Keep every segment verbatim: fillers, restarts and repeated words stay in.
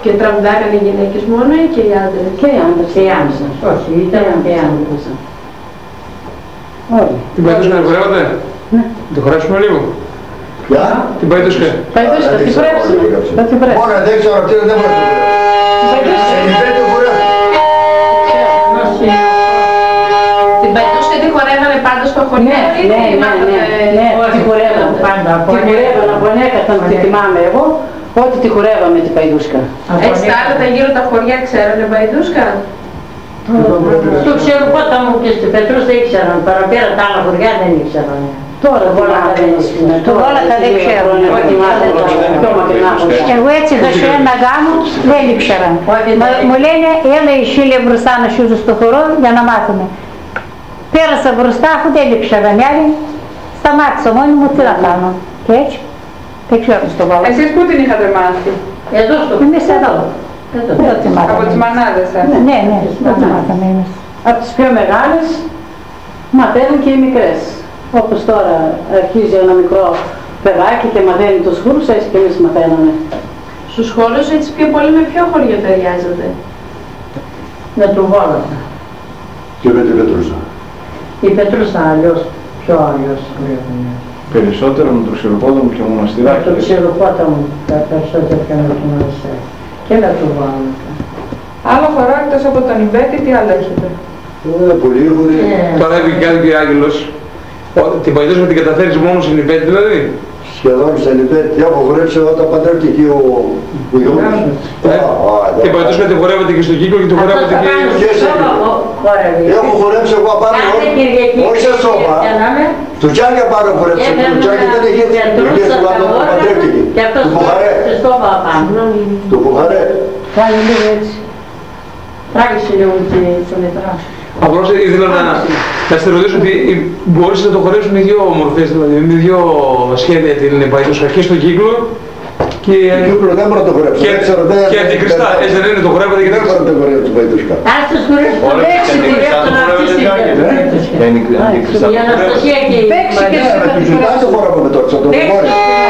Και τραγουδάγανε οι γυναίκες μόνο ή και οι άντρες? Και οι άντρες. Και οι άντρες. Όχι, ήταν και οι άντρες. Όλοι. Την Παϊδούσκα την χορεύατε? Ναι. Την χορέψουμε λίγο. Ποια? Την Παϊδούσκα. Παϊδούσκα, την χορέψουμε. Θα την χορέψουμε. Μόνο δεν ξέρω, αυτή δεν μπορεί να την χορέψουμε. Την Παϊδούσκα τη χορεύανε πάντα στο χωριό? Ναι, ναι, ναι. Τη χορεύανε πάντα. Τη χορεύανε από ανέκαθεν, τη θυμάμαι εγώ. Ότι τη χορεύαμε την Παϊδούσκα. Έτσι τα άλλα τα γύρω τα χωριά ξέρανε Παϊδούσκα? Στο Ξεροπότα μου και στην Πετρούστα ήξεραν, παραπέρα τα άλλα χωριά δεν ήξεραν. Τώρα Το Βόλακα δεν ξέρουν. Εγώ έτσι θα σου ένα γάμο δεν ήξερα. Μου λένε έλα η Σίλια μπροστά να σούζω στο χορό για να μάθουμε. Πέρασα μπροστά αφού δεν ήξερα. Άλλη σταμάτησα μόνη μου τι να κάνω. Και έτσι δεν ξέρω στο Βόλακα. Εσείς πού την είχατε μάθει? Εδώ στο Εμείς εδώ. Από τις μανάδες σας? Ναι, ναι, δεν τη μάθαμε εμείς. Από τις πιο μεγάλες μαθαίνουν και οι μικρές. Όπως τώρα αρχίζει ένα μικρό παιδάκι και μαθαίνει τους χώρους, έτσι και εμείς μαθαίνουμε. Στους χώρους έτσι πιο πολύ με ποιο χωριό ταιριάζεται? Με το Βόλακα. Και με την Πετρούσα. Η Πετρούσα αλλιώς, πιο αλλιώς χωρίο. Περισσότερο με το Ξεροπόταμο και Μοναστηράκι. Με το Ξεροπόταμο, τα περισσότερα και με το Μοναστηράκι. Και με το Βόλακα. Άλλο χορό εκτός από τον Ιμπέτη, τι άλλο έχετε? Είναι πολύ γουρή. Τώρα είπε και κάτι Άγγελος. Την Παϊδούσκα την καταφέρεις μόνο στην Ιμπέτη δηλαδή? Σχεδόν στην Ιμπέτη. Έχω χορέψει όταν παντρεύτηκε εκεί ο γιος μου. Την Παϊδούσκα την χορεύατε και στο κύκλο και την χορεύατε και... Έχω χορέψει εγώ απάνω, όχι σε σώμα. Του Τσάκια πάνω χορέψει. Του Τσάκια δεν έχει έρθει. Του Τσάκια όταν παντρεύτηκε. Του Μπουχαρέ. Του Μπουχαρέ. Κάνει λίγο έτσι. Τράγησε λίγο και το μετρά. Απλώς ήθελα να, να σε ρωτήσω ότι μπορείς να το χορέψουν με δύο μορφές, δηλαδή με δύο σχέδια την Παϊδούσκα και στο κύκλο και... Κύκλο δεν μπορώ να το χορέψω. Και, και αντικριστά, έτσι δεν είναι, το χορεύατε και δεν μπορώ να το χορέψω την Παϊδούσκα. Ας τους χορέψει το παίξει τη δεύτερον αυτή στην Παϊδούσκα. Η Αναστασία και η παίξει και τους ζητάς το χορεύω με τώρα, το χορεύω.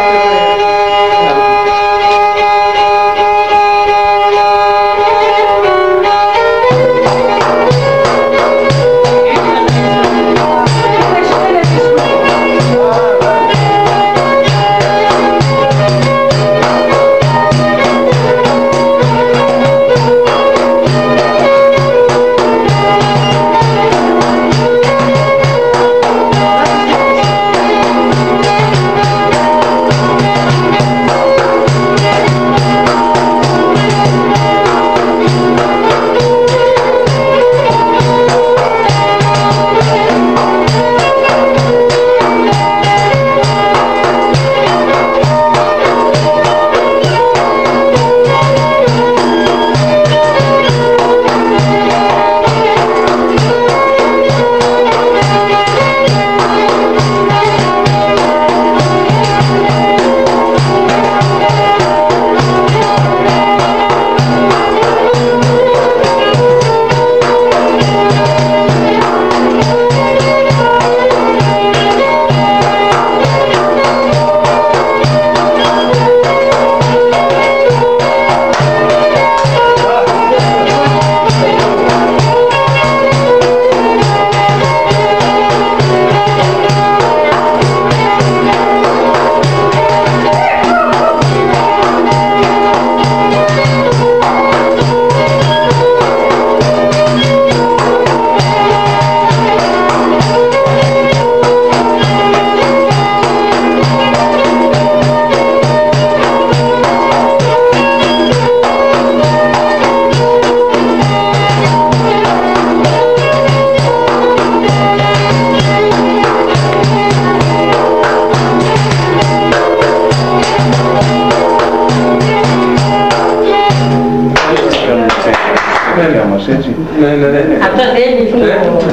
Ναι, ναι, ναι. Αυτό δεν είναι το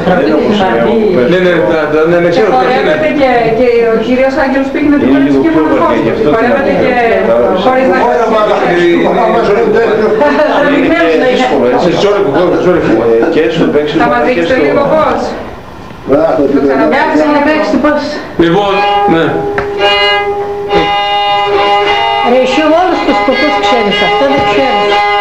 Ναι, ναι, ναι, ναι, ξέρω ποιος είναι. Και ο κύριος Άγγελος πήγε να την χορέψει και μοναχός. Χορεύατε και χωρίς να Σε Ζόρικο, Ζόρικο. Θα μας δείξετε λίγο πώς? Άκουσα να παίξετε πώς. Λοιπόν, ναι. Ρε εσύ όλους τους σκοπούς ξέρεις, αυτό δεν ξέρεις.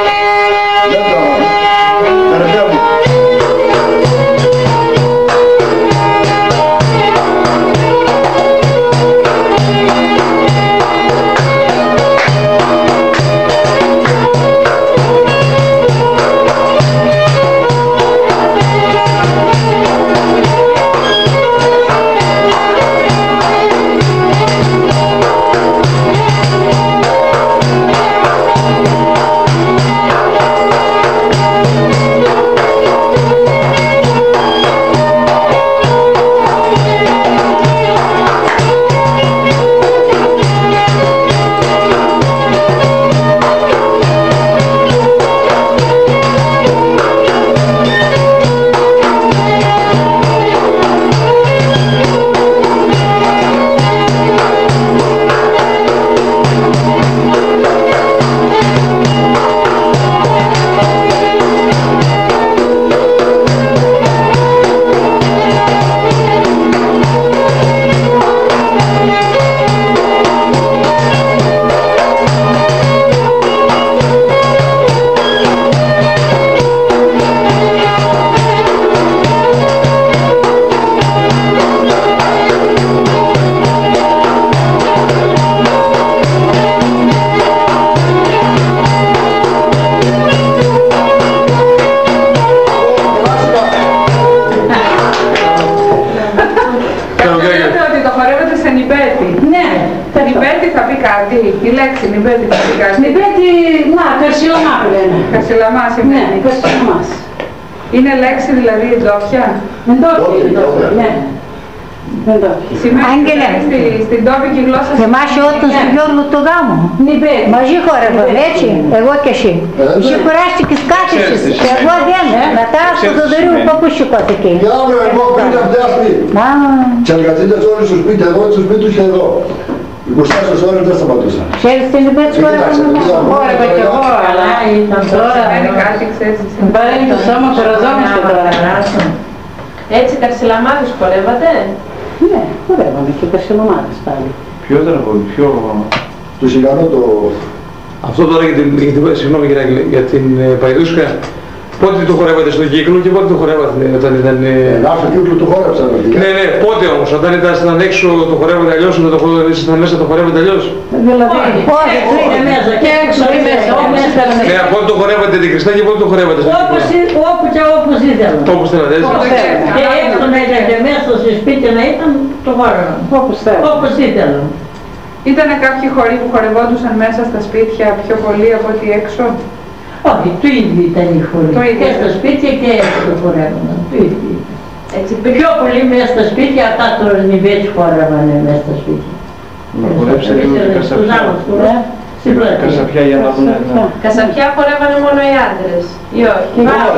Κασιλαμά που λένε. Κασιλαμά Ναι, σημαίνει. Κασιλαμάς. Είναι λέξη δηλαδή ντόπια. Εντόπια, εντόπια, ναι. Εντόπια. Σημαίνει Άγγελε. δηλαδή στη, στην τόπικη γλώσσα. Θυμάσαι όταν στο Γιώργο του γάμου. Μαζί χορεύαμε, έτσι, εγώ και εσύ. Εσύ κουράστηκες κάθεσες, εγώ δεν. Μετά στο Θοδωρίου παππού σηκώθηκε. Για αύριο εγώ πριν από αυτή. Μάμα. Τσαλκατζίδες όλοι στο σπίτι, εγώ στο σπίτι τους εδώ. είκοσι τέσσερις ώρες δεν σταματούσα. Ξέρεις την είπε της χορεύαμε. Χόρευα κι εγώ, αλλά τώρα Σημαίνει κάτι, ξέρεις. μπαίνει το σώμα, χοραζόμαστε τώρα. Έτσι Κασιλαμάδες χορεύατε? Ναι, χορεύαμε και Κασιλαμάδες πάλι. Ποιο τραγούδι, ποιο... Του Σιγανό το... Αυτό τώρα για την, για την, συγγνώμη κύριε Άγγελε, για την ε, Παϊδούσκα, πότε το χορεύατε στον κύκλο και πότε το χορεύατε όταν ήταν... Ε... Να στο κύκλο του χόρεψα. Ναι, ναι, πότε όμως, όταν ήταν έξω το χορεύατε αλλιώς, όταν το χορεύατε, ήσασταν μέσα το χορεύατε αλλιώς. Δηλαδή, Όχι, είναι μέσα και έξω ή μέσα, όπως θέλαμε. Ναι, πότε το χορεύατε την Χριστά και πότε το χορεύατε στον Όπως, κύκλο. όπου και όπως ήθελα. Όπως θέλατε, έτσι. Και έξω να ήταν και μέσα στο σπίτι να ήταν το χόρευα. Όπως θέλαμε. Όπως ήθελα. Ήτανε κάποιοι χωροί που χορευόντουσαν μέσα στα σπίτια πιο πολύ από ότι έξω. Όχι, το ίδιο ήταν η χορή. Το ίδιο. Και στα σπίτια και έξω το χορεύαμε. Το ίδιο ήταν. Έτσι, Πιο πολύ μέσα στα σπίτια, αυτά το νιβέτσι χορεύανε μέσα στα σπίτια. Να χορέψετε λίγο την Στους Κασαπιά. άλλους χορούς, στην πλατεία. Κασαπιά για να δούμε. Κασαπιά χορεύανε μόνο οι άντρες ή όχι?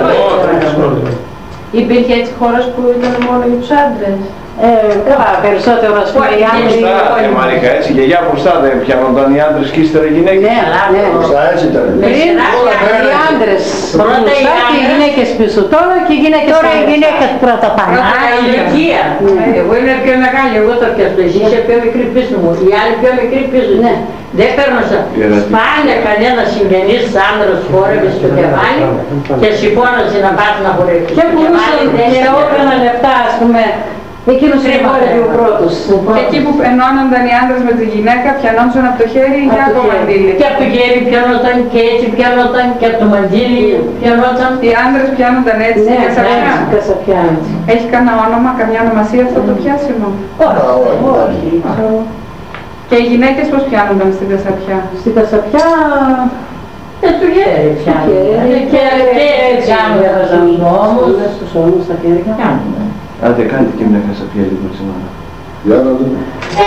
Υπήρχε έτσι χώρος που ήταν μόνο για τους άντρες? Ε, καλά, περισσότερο ας πούμε οι άντρες. Μπροστά, ε, Μαρίκα, έτσι, γιαγιά μπροστά δεν πιάνονταν οι άντρες και ύστερα οι γυναίκες. Ναι, ναι. Μπροστά έτσι ήταν. Πριν οι άντρες μπροστά και οι γυναίκες πίσω. Τώρα και οι γυναίκες Τώρα οι άντρες. γυναίκες πρώτα πάνε. Α, η ηλικία. Εγώ είμαι πιο μεγάλη, εγώ το πιαστώ. Εσύ είσαι πιο μικρή πίσω μου. Οι άλλοι πιο μικροί πίσω. Ναι. Δεν παίρνω σαν. Σπάνια κανένα συγγενής άνδρας χόρευε στο κεφάλι και σηκώνασε να πας να χορεύει. Και πουλούσαν σε όπλα λεπτά ας πούμε. Εκείνος χόρευε ο πρώτος. εκεί που ενώνονταν οι άντρες με τη γυναίκα, πιανόντουσαν από το χέρι ή Από από το το χέρι. μαντίλι. Και από το χέρι πιανόταν και έτσι πιανόταν και από το μαντίλι πιανόταν. Οι άντρες πιάνονταν έτσι Ναι, και Κασαπιά. Κασαπιά έτσι. Έχει κανένα όνομα, καμιά ονομασία αυτό το πιάσιμο? Όχι. Και οι γυναίκες πώς πιάνονταν στην Κασαπιά? Στην Κασαπιά Και του χέρι πιάνονταν. Και έτσι κάνουμε στους νόμους. στους ώμους, στα χέρια. Κάνουμε. Άντε, κάντε και μια Κασαπιά λίγο σήμερα. Για να δούμε.